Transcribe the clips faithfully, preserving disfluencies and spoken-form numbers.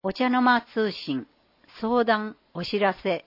お茶の間通信、相談、お知らせ。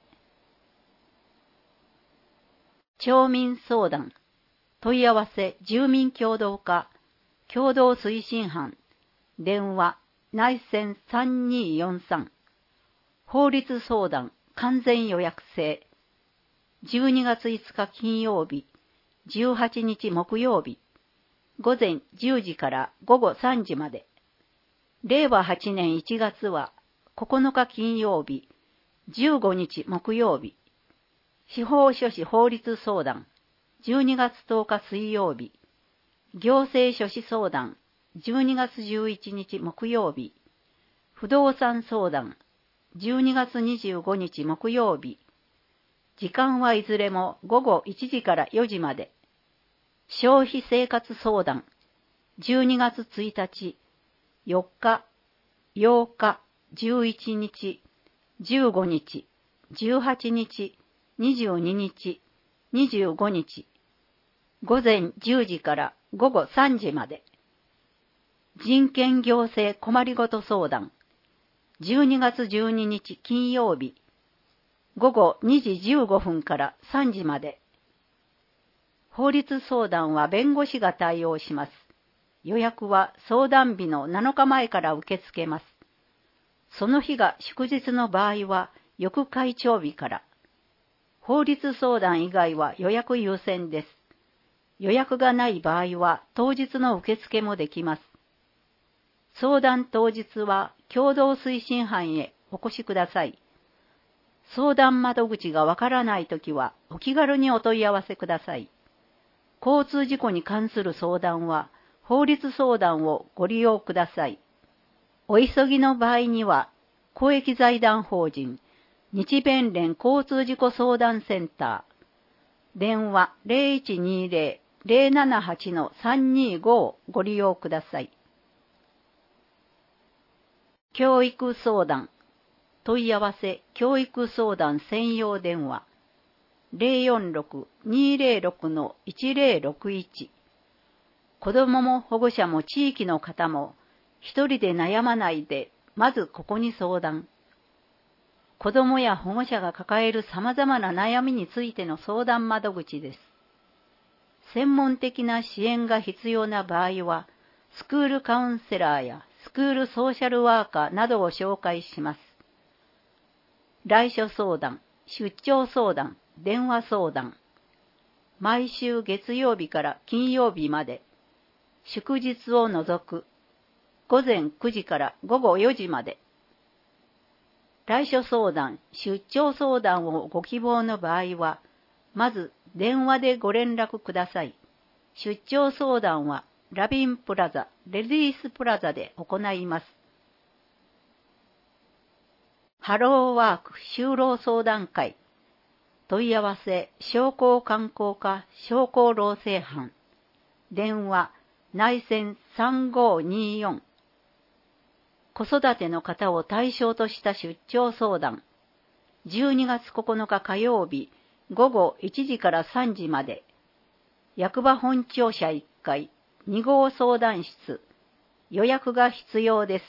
町民相談、問い合わせ、住民協働課、共同推進班、電話、内線さんにーよんさん、法律相談、完全予約制、じゅうにがついつか金曜日、じゅうはちにち木曜日、午前じゅうじから午後さんじまで。れいわはちねんいちがつはここのか金曜日、じゅうごにち木曜日、司法書士法律相談、じゅうにがつとおか水曜日、行政書士相談、じゅうにがつじゅういちにち木曜日、不動産相談、じゅうにがつにじゅうごにち木曜日、時間はいずれもごごいちじからよじまで、消費生活相談、じゅうにがつついたち、よっか、ようか、じゅういちにち、じゅうごにち、じゅうはちにち、にじゅうににち、にじゅうごにち、午前じゅうじから午後さんじまで。人権行政困りごと相談、じゅうにがつじゅうににち金曜日、午後にじじゅうごふんからさんじまで。法律相談は弁護士が対応します。予約は相談日のなのかまえから受け付けます。その日が祝日の場合は翌会長日から。法律相談以外は予約優先です。予約がない場合は当日の受付もできます。相談当日は共同推進班へお越しください。相談窓口がわからないときはお気軽にお問い合わせください。交通事故に関する相談は法律相談をご利用ください。お急ぎの場合には、公益財団法人日弁連交通事故相談センター、電話 ゼロいちにゼロ ゼロななはち さんにご をご利用ください。教育相談、問い合わせ教育相談専用電話 ゼロよんろく にゼロろく いちゼロろくいち。子どもも保護者も地域の方も一人で悩まないで、まずここに相談。子どもや保護者が抱える様々な悩みについての相談窓口です。専門的な支援が必要な場合は、スクールカウンセラーやスクールソーシャルワーカーなどを紹介します。来所相談、出張相談、電話相談。毎週月曜日から金曜日まで、祝日を除く、午前くじから午後よじまで。来所相談、出張相談をご希望の場合は、まず電話でご連絡ください。出張相談はラビンプラザ、レディースプラザで行います。ハローワーク就労相談会。問い合わせ、商工観光課商工労政班。電話、内線さんごーにーよん。子育ての方を対象とした出張相談。じゅうにがつここのか火曜日、午後いちじからさんじまで。役場本庁舎いっかい、にごう相談室。予約が必要です。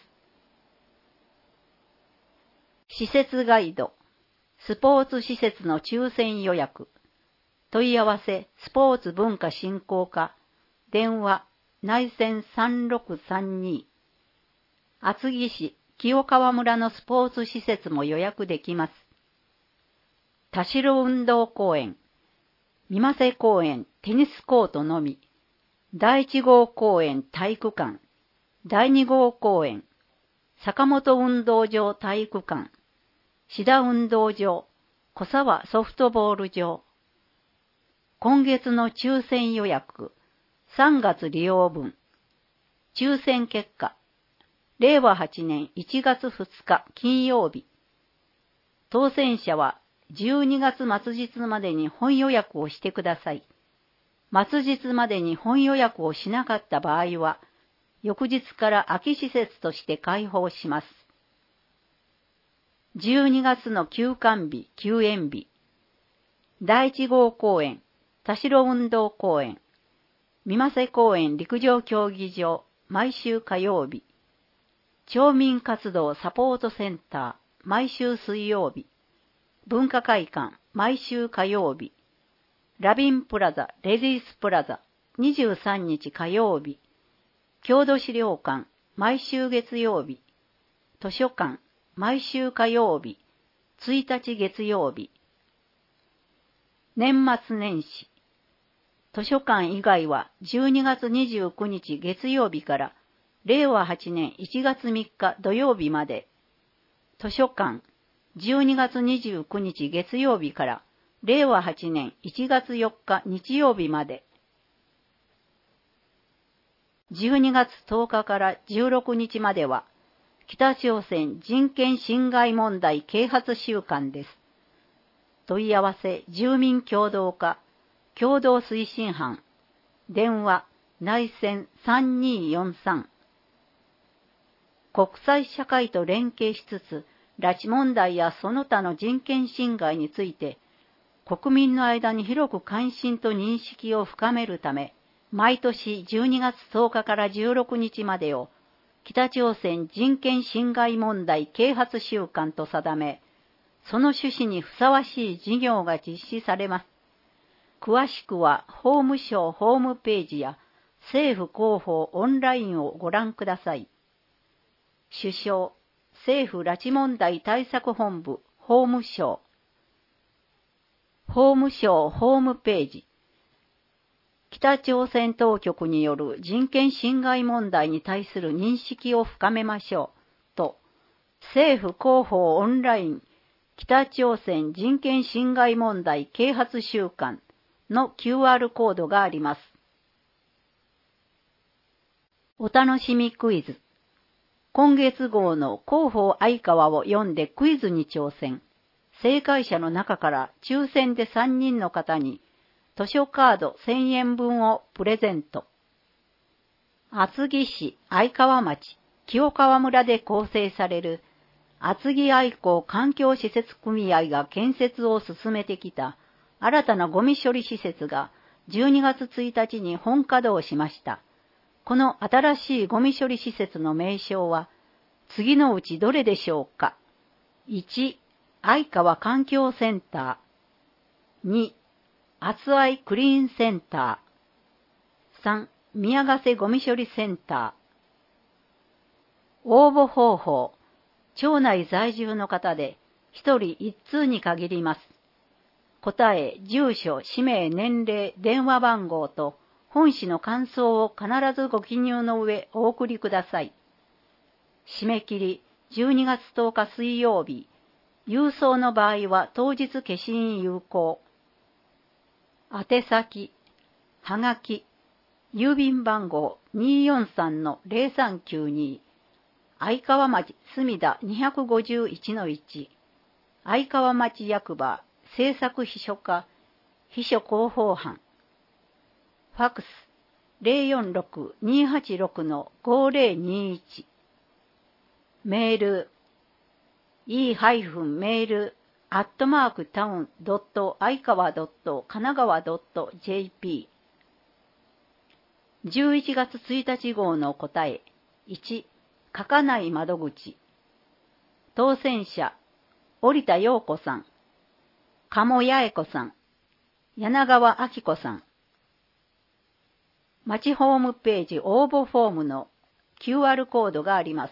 施設ガイド。スポーツ施設の抽選予約。問い合わせ、スポーツ文化振興課。電話、内線さんろくさんに。厚木市清川村のスポーツ施設も予約できます。田代運動公園、三瀬公園テニスコートのみ、だいいち号公園体育館、だいに号公園、坂本運動場体育館、志田運動場、小沢ソフトボール場。今月の抽選予約、さんがつ利用分。抽選結果、れいわはちねんいちがつふつか金曜日。当選者はじゅうにがつ末日までに本予約をしてください。末日までに本予約をしなかった場合は、翌日から空き施設として開放します。じゅうにがつの休館日、休園日。だいいち号公園、田代運動公園、三瀬公園陸上競技場、毎週火曜日。 町民活動サポートセンター、毎週水曜日。文化会館、毎週火曜日。ラビンプラザ、レディースプラザ、にじゅうさんにち火曜日。郷土資料館、毎週月曜日。図書館、毎週火曜日。ついたち月曜日。年末年始。図書館以外はじゅうにがつにじゅうくにち月曜日かられいわはちねんいちがつみっか土曜日まで。図書館、じゅうにがつにじゅうくにち月曜日かられいわはちねんいちがつよっか日曜日まで。じゅうにがつとおかからじゅうろくにちまでは、北朝鮮人権侵害問題啓発週間です。問い合わせ住民共同課、共同推進班、電話内線さんにーよんさん。国際社会と連携しつつ、拉致問題やその他の人権侵害について、国民の間に広く関心と認識を深めるため、毎年じゅうにがつとおかからじゅうろくにちまでを北朝鮮人権侵害問題啓発週間と定め、その趣旨にふさわしい事業が実施されます。詳しくは法務省ホームページや政府広報オンラインをご覧ください。首相、政府拉致問題対策本部、法務省。法務省ホームページ。北朝鮮当局による人権侵害問題に対する認識を深めましょうと、政府広報オンライン北朝鮮人権侵害問題啓発週間の キューアール コードがあります。お楽しみクイズ。今月号の広報相川を読んでクイズに挑戦。正解者の中から抽選でさんにんの方に図書カードせんえんぶんをプレゼント。厚木市相川町清川村で構成される厚木愛好環境施設組合が建設を進めてきた新たなゴミ処理施設がじゅうにがつついたちに本稼働しました。この新しいゴミ処理施設の名称は次のうちどれでしょうか。いち、相川環境センター。に、厚愛クリーンセンター。さん、宮ヶ瀬ゴミ処理センター。応募方法。町内在住の方でひとりいっつうに限ります。答え、住所、氏名、年齢、電話番号と本誌の感想を必ずご記入の上お送りください。締め切りじゅうにがつとおか水曜日。郵送の場合は当日消印有効。宛先、はがき、郵便番号 にーよんさんのぜろさんきゅうに、相川町墨田 にひゃくごじゅういちのいち、相川町役場政策秘書課秘書広報班。ファクス ゼロよんろく にーはちろく のごぜろにいち。メール イー メール アットマークタウン ドット 相川 ドット 神奈川 ドット ジェーピー。じゅういちがつついたち号の答え。いち、書かない窓口。当選者、織田陽子さん、鴨八重子さん、柳川明子さん。町ホームページ応募フォームの キューアール コードがあります。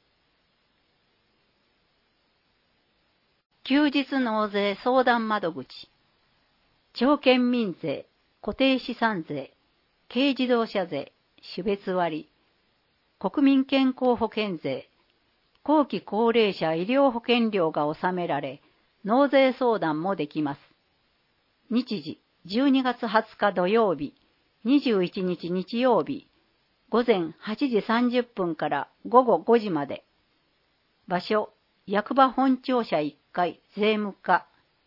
休日納税相談窓口。町県民税、固定資産税、軽自動車税、種別割、国民健康保険税、後期高齢者医療保険料が納められ、納税相談もできます。日時、じゅうにがつはつか土曜日、にじゅういちにち日曜日、ごぜんはちじさんじゅっぷんからごごごじまで。場所、役場本庁舎いっかい税務課。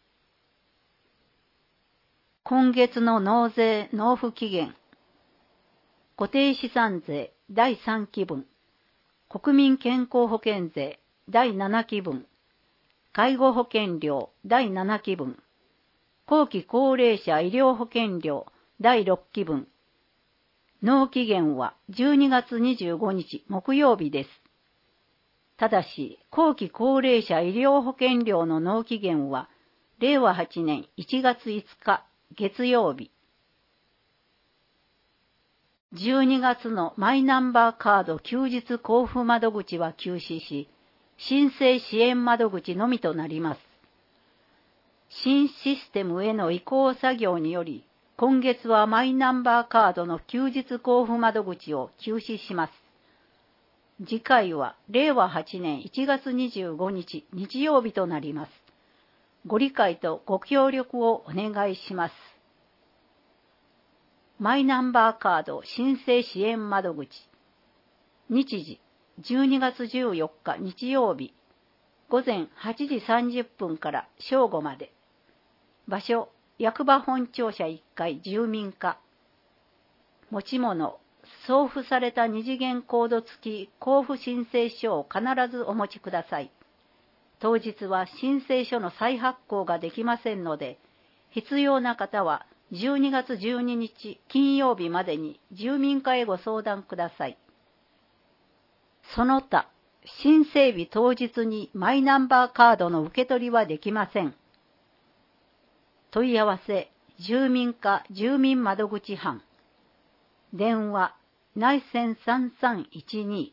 今月の納税納付期限。固定資産税だいさんきぶん、国民健康保険税だいななきぶん、介護保険料だいななきぶん、後期高齢者医療保険料だいろっきぶん。納期限はじゅうにがつにじゅうごにち木曜日です。 ただし、後期高齢者医療保険料の納期限は、れいわはちねんいちがついつか月曜日。じゅうにがつのマイナンバーカード休日交付窓口は休止し、申請支援窓口のみとなります。新システムへの移行作業により、今月はマイナンバーカードの休日交付窓口を休止します。次回はれいわはちねんいちがつにじゅうごにち日曜日となります。ご理解とご協力をお願いします。マイナンバーカード申請支援窓口。日時、じゅうにがつじゅうよっか日曜日、ごぜんはちじさんじゅっぷんから正午まで。場所、役場本庁舎いっかい住民課。持ち物、送付された二次元コード付き交付申請書を必ずお持ちください。当日は申請書の再発行ができませんので、必要な方はじゅうにがつじゅうににち金曜日までに住民課へご相談ください。その他、申請日当日にマイナンバーカードの受け取りはできません。問い合わせ、住民課住民窓口班。電話、内線さんさんいちに。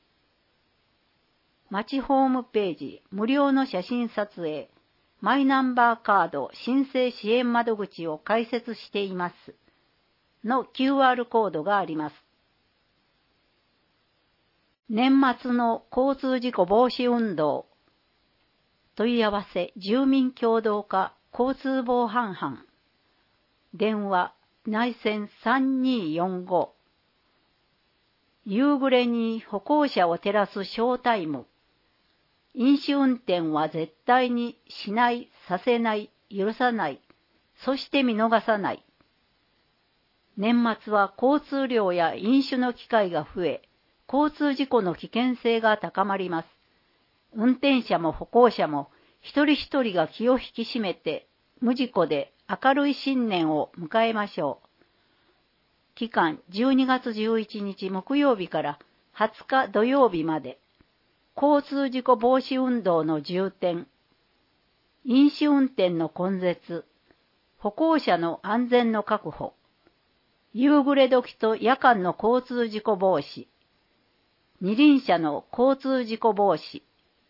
町ホームページ、無料の写真撮影、マイナンバーカード申請支援窓口を開設しています。の キューアール コードがあります。年末の交通事故防止運動。問い合わせ、住民協同課交通防犯班。電話、内線さんにーよんご。夕暮れに歩行者を照らすショータイム。飲酒運転は絶対にしない、させない、許さない、そして見逃さない。年末は交通量や飲酒の機会が増え、交通事故の危険性が高まります。運転者も歩行者も一人一人が気を引き締めて、無事故で明るい新年を迎えましょう。期間じゅうにがつじゅういちにち木曜日からはつか土曜日まで。交通事故防止運動の重点。飲酒運転の根絶。歩行者の安全の確保。夕暮れ時と夜間の交通事故防止。二輪車の交通事故防止。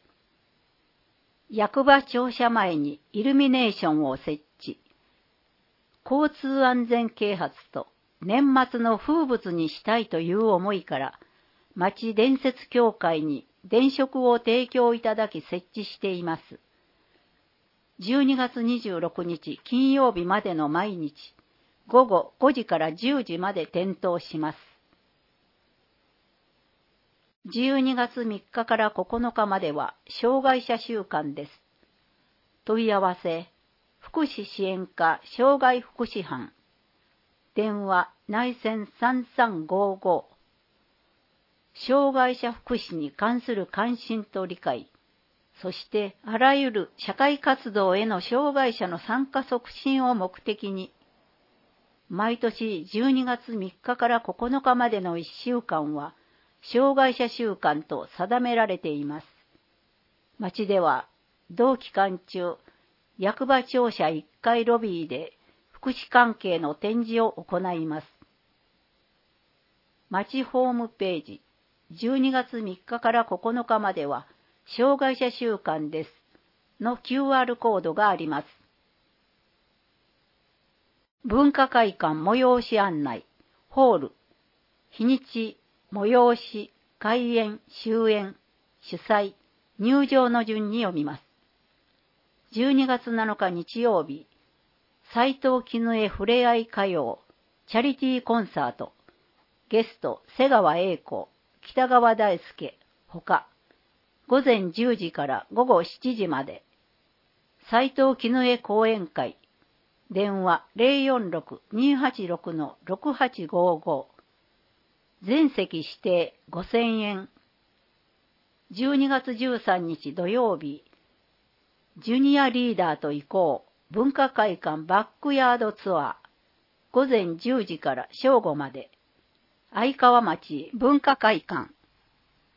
役場庁舎前にイルミネーションを設置。交通安全啓発と年末の風物にしたいという思いから、町伝説協会に電飾を提供いただき設置しています。じゅうにがつにじゅうろくにち金曜日までの毎日、ごごごじからじゅうじまで点灯します。じゅうにがつみっかからここのかまでは障害者週間です。問い合わせ、福祉支援課障害福祉班。電話、内線さんさんごご。障害者福祉に関する関心と理解、そしてあらゆる社会活動への障害者の参加促進を目的に、毎年じゅうにがつみっかからここのかまでのいっしゅうかんは、障害者週間と定められています。町では、同期間中、役場庁舎いっかいロビーで福祉関係の展示を行います。町ホームページ、じゅうにがつみっかからここのかまでは、障害者週間です。の キューアール コードがあります。文化会館催し案内、ホール、日にち、催し、開演、終演、主催、入場の順に読みます。じゅうにがつなのか日曜日、斉藤絹江ふれあい歌謡、チャリティーコンサート、ゲスト、瀬川栄子、北川大輔、ほか、ごぜんじゅうじからごごしちじまで、斉藤絹江講演会、電話 ゼロよんろく にーはちろく ろくはちごご、全席指定ごせんえん。じゅうにがつじゅうさんにち土曜日、ジュニアリーダーと行こう文化会館バックヤードツアー、ごぜんじゅうじから正午まで、相川町文化会館。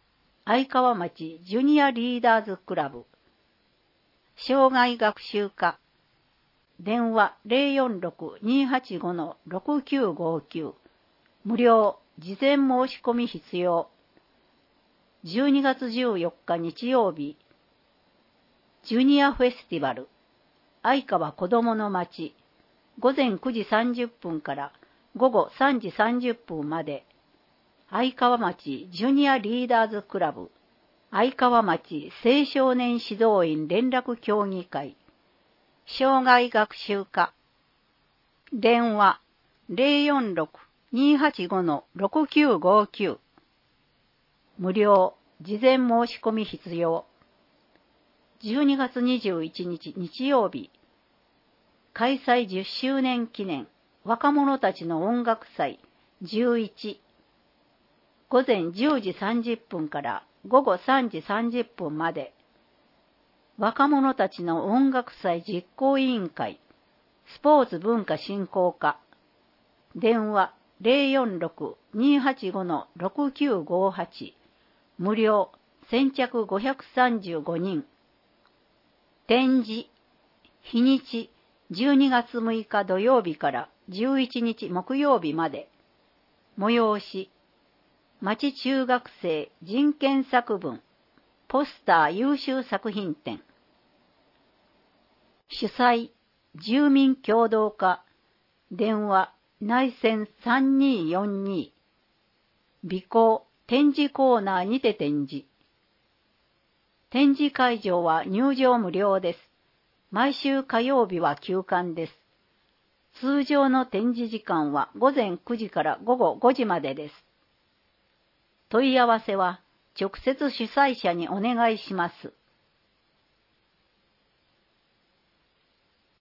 相川町ジュニアリーダーズクラブ。障害学習課。電話 ゼロよんろく にーはちご ろくきゅうごきゅう。無料、事前申し込み必要。じゅうにがつじゅうよっか日曜日。ジュニアフェスティバル。相川子どもの町。午前くじさんじゅっぷんから午後さんじさんじゅっぷんまで。相川町ジュニアリーダーズクラブ。相川町青少年指導員連絡協議会。障害学習課。電話 ゼロよんろく にーはちご ろくきゅうごきゅう。無料、事前申し込み必要。じゅうにがつにじゅういちにち日曜日。開催じゅっしゅうねん記念若者たちの音楽祭じゅういち。午前じゅうじさんじゅっぷんから午後さんじさんじゅっぷんまで。若者たちの音楽祭実行委員会、スポーツ文化振興課。電話 ゼロよんろく にーはちご ろくきゅうごはち。無料、先着ごひゃくさんじゅうごにん。展示、日にち、じゅうにがつむいか土曜日からじゅういちにち木曜日まで。催し、町中学生人権作文、ポスター優秀作品展。主催、住民協同課。電話、内線さんにーよんに。備考、展示コーナーにて展示。展示会場は入場無料です。毎週火曜日は休館です。通常の展示時間は午前くじから午後ごじまでです。問い合わせは直接主催者にお願いします。